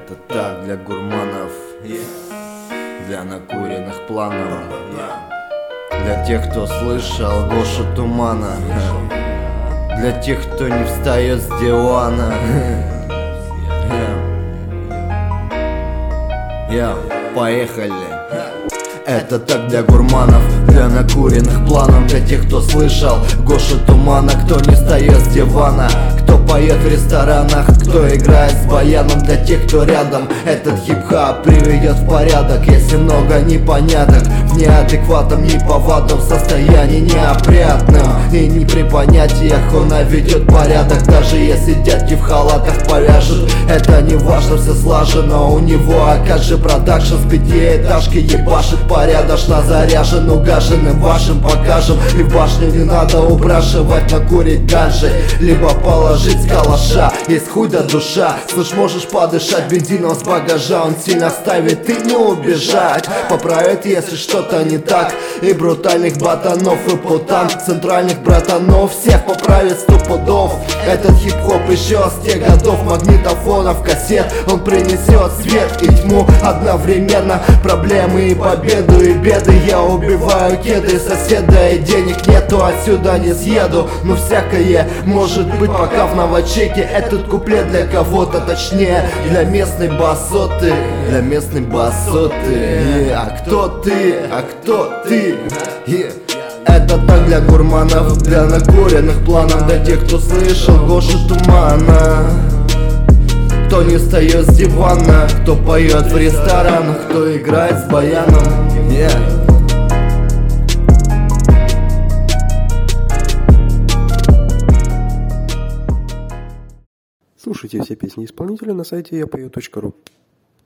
Это так для гурманов, для накуренных планов, для тех, кто слышал Гошу Тумана, для тех, кто не встает с дивана. Поехали. Это так для гурманов, для накуренных планов, для тех, кто слышал Гошу Тумана, кто не встает с дивана, кто поет в ресторанах, кто играет с баяном, для тех, кто рядом. Этот хип-хап приведет в порядок, если много непоняток, в неадекватном, неповадном состоянии, неопрятным. И не при понятиях он наведет порядок, даже если дядьки в халатах повяжут. Это не важно, все слажено у него, а как же продакшн с пятиэтажки ебашит порядочно заряжен, угаженным вашим покажем. И в башню не надо упрашивать накурить ганжи, либо положить с калаша. Есть хуй да душа, слышь, можешь подышать бензином с багажа. Он сильно ставит и не убежать, поправит, если что-то не так. И брутальных ботанов и путан, центральных братанов всех поправит 100 пудов. Этот хип-хоп еще с тех годов, магнитофонов, кассет. Он принесет свет и тьму одновременно, проблемы и победу и беды. Я убиваю кеды соседа, и денег нету, отсюда не съеду. Но всякое может быть, пока в новочеке. Этот куплет для кого-то, точнее для местной басоты, для местной басоты. А кто ты? А кто ты? Это так для гурманов, для накуренных планов, для тех, кто слышал Гошу Тумана, кто не встает с дивана, кто поет в ресторанах, кто играет с баяном. Слушайте все песни исполнителя на сайте yapою.ru.